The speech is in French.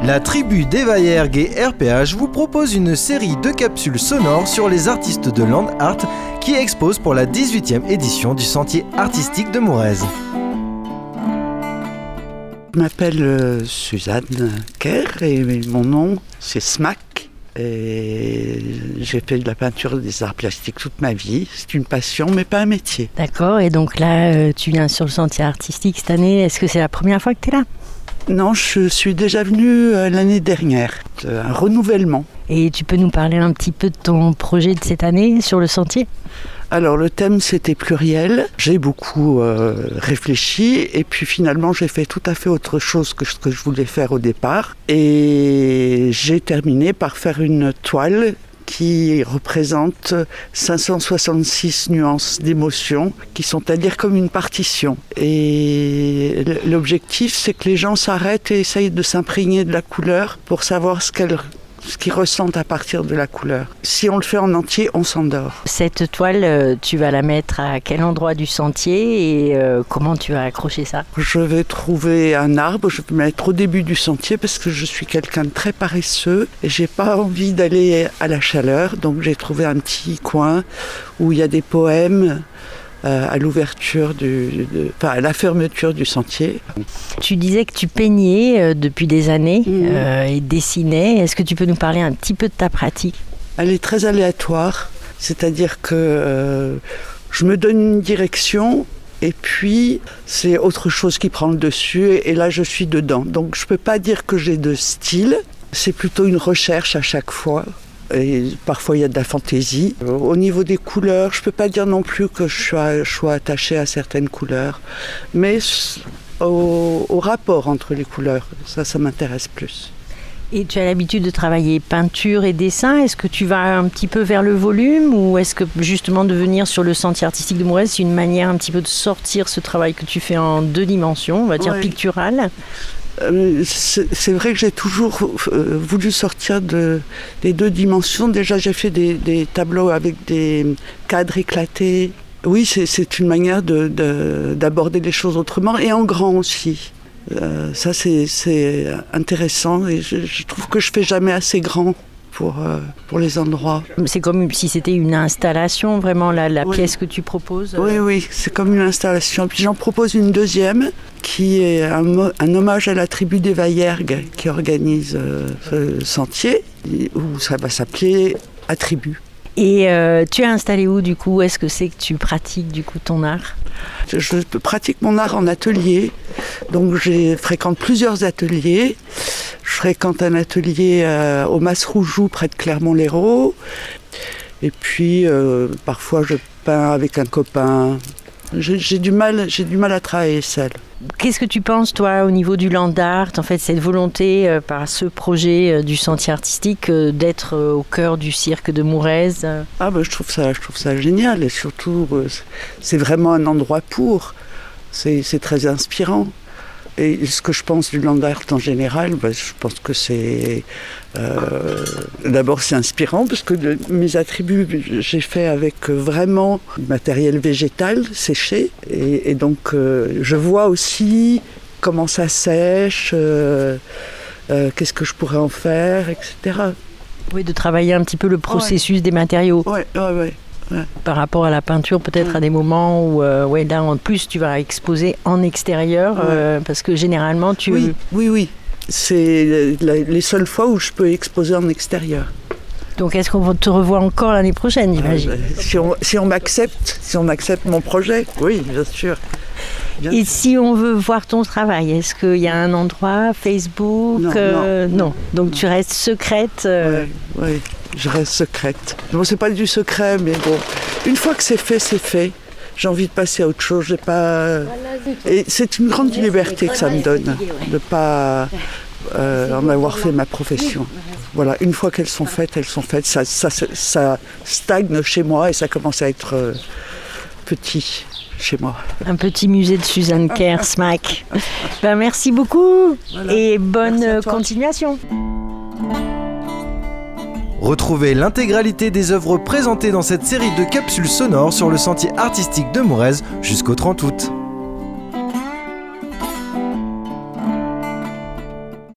La tribu d'Evaergue et RPH vous propose une série de capsules sonores sur les artistes de Land Art qui exposent pour la 18e édition du Sentier artistique de Mourez. Je m'appelle Suzanne Kerr et mon nom c'est Smack. Et j'ai fait de la peinture et des arts plastiques toute ma vie. C'est une passion mais pas un métier. D'accord, et donc là tu viens sur le Sentier artistique cette année. Est-ce que c'est la première fois que tu es là ? Non, je suis déjà venue l'année dernière, un renouvellement. Et tu peux nous parler un petit peu de ton projet de cette année sur le sentier ? Alors le thème c'était pluriel, j'ai beaucoup réfléchi et puis finalement j'ai fait tout à fait autre chose que ce que je voulais faire au départ. Et j'ai terminé par faire une toile qui représente 566 nuances d'émotions qui sont à lire comme une partition. Et l'objectif, c'est que les gens s'arrêtent et essayent de s'imprégner de la couleur pour savoir ce qu'ils ressentent à partir de la couleur. Si on le fait en entier, on s'endort. Cette toile, tu vas la mettre à quel endroit du sentier et comment tu vas accrocher ça ? Je vais trouver un arbre, je vais me mettre au début du sentier parce que je suis quelqu'un de très paresseux et j'ai pas envie d'aller à la chaleur. Donc j'ai trouvé un petit coin où il y a des poèmes à l'ouverture, à la fermeture du sentier. Tu disais que tu peignais depuis des années et dessinais. Est-ce que tu peux nous parler un petit peu de ta pratique ? Elle est très aléatoire, c'est-à-dire que je me donne une direction et puis c'est autre chose qui prend le dessus et là je suis dedans. Donc je ne peux pas dire que j'ai de style, c'est plutôt une recherche à chaque fois. Et parfois il y a de la fantaisie. Au niveau des couleurs, je ne peux pas dire non plus que je sois attachée à certaines couleurs, mais au rapport entre les couleurs, ça m'intéresse plus. Et tu as l'habitude de travailler peinture et dessin. Est-ce que tu vas un petit peu vers le volume ou est-ce que justement de venir sur le Sentier artistique de Mourez, c'est une manière un petit peu de sortir ce travail que tu fais en 2 dimensions, on va dire pictural ? C'est vrai que j'ai toujours voulu sortir des 2 dimensions. Déjà, j'ai fait des tableaux avec des cadres éclatés. Oui, c'est une manière d'aborder les choses autrement et en grand aussi. Ça, c'est intéressant et je trouve que je fais jamais assez grand pour les endroits. C'est comme si c'était une installation, vraiment, la pièce que tu proposes. Oui, c'est comme une installation. Puis j'en propose une deuxième qui est un hommage à la tribu d'Evaergue qui organise ce sentier, où ça va s'appeler Attribut. Et tu es installé où du coup ? Est-ce que c'est que tu pratiques du coup ton art ? Je pratique mon art en atelier, donc je fréquente plusieurs ateliers. Je fréquente un atelier au Mas-Roujou près de Clermont-Lérault. Et puis parfois je peins avec un copain. J'ai du mal à travailler seul. Qu'est-ce que tu penses, toi, au niveau du land art, en fait, cette volonté par ce projet du Sentier artistique d'être au cœur du cirque de Mourez ? Je trouve ça génial et surtout, c'est vraiment un endroit pour. C'est très inspirant. Et ce que je pense du land art en général, je pense que c'est... d'abord, c'est inspirant parce que mes attributs, j'ai fait avec vraiment du matériel végétal séché. Et donc, je vois aussi comment ça sèche, qu'est-ce que je pourrais en faire, etc. Oui, de travailler un petit peu le processus des matériaux. Oui. Par rapport à la peinture, peut-être à des moments où, là, en plus, tu vas exposer en extérieur, parce que généralement, tu... Oui. C'est les seules fois où je peux exposer en extérieur. Donc, est-ce qu'on te revoit encore l'année prochaine, j'imagine ? Si on m'accepte mon projet, oui, bien sûr. Et si on veut voir ton travail, est-ce qu'il y a un endroit, Facebook ? Non. Donc, tu restes secrète Oui. Je reste secrète. Bon, c'est pas du secret, mais bon, une fois que c'est fait. J'ai envie de passer à autre chose. Et c'est une grande liberté que ça me donne de ne pas en avoir fait ma profession. Voilà, une fois qu'elles sont faites, ça stagne chez moi et ça commence à être petit chez moi. Un petit musée de Suzanne Kerr, Smack. Merci beaucoup et bonne continuation. Retrouvez l'intégralité des œuvres présentées dans cette série de capsules sonores sur le Sentier artistique de Mourez jusqu'au 30 août.